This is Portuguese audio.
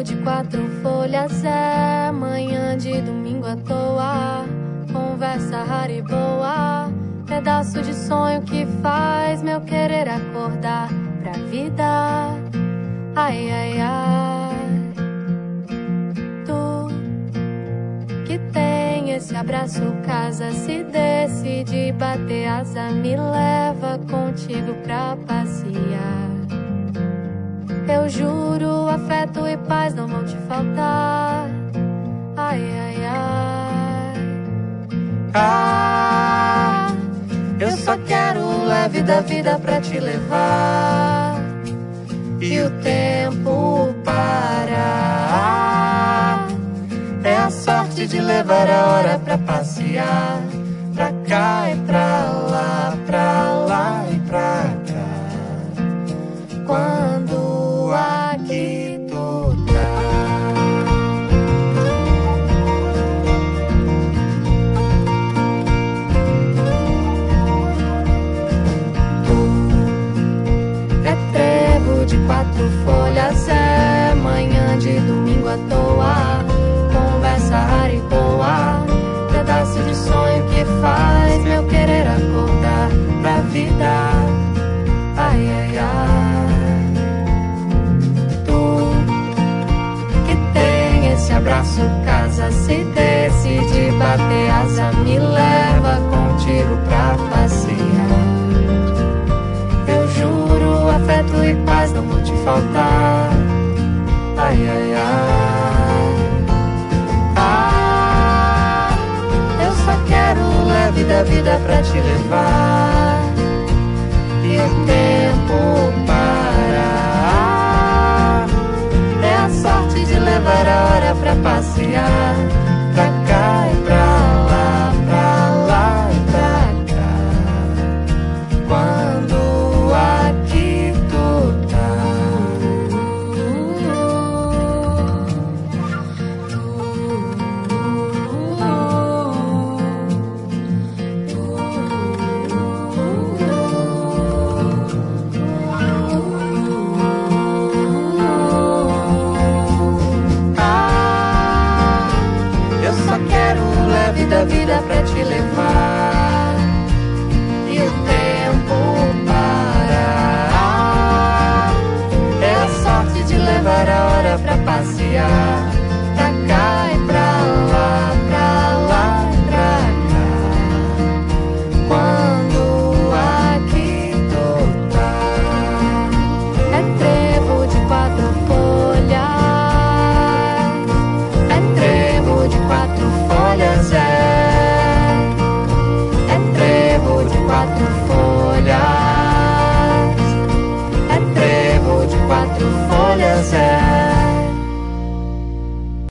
de 4 folhas, é manhã de domingo à toa, conversa rara e boa, pedaço de sonho que faz meu querer acordar pra vida. Ai, ai, ai, tu que tem esse abraço, casa, se decide bater asa, me leva contigo pra passear. Eu juro, afeto e paz não vão te faltar. Ai, ai, ai. Eu só quero leve da vida pra te levar e o tempo parar. É a sorte de levar a hora pra passear, pra cá e pra lá e pra cá. Quando aqui tu tá. Tu é trevo de 4 folhas, é manhã de domingo à toa, conversa rara e boa, pedaço de sonho que faz meu querer acordar pra vida. Ai, ai, ai. Esse abraço, casa, se decide bater asa, me leva contigo pra passear. Eu juro, afeto e paz não vão te faltar. Ai, ai, ai. Eu só quero leve da vida pra te levar e o tempo parar. É a sorte de levar a hora pra passear, pra cá e pra lá e pra cá. Quando aqui tu tá. Da vida pra te levar e o tempo parar. É a sorte de levar a hora pra passear, pra cá e pra lá e pra cá. Quando aqui tu tá. É trevo de 4 folhas, é trevo de 4 folhas, é trevo de 4 folhas, é trevo de 4 folhas, é.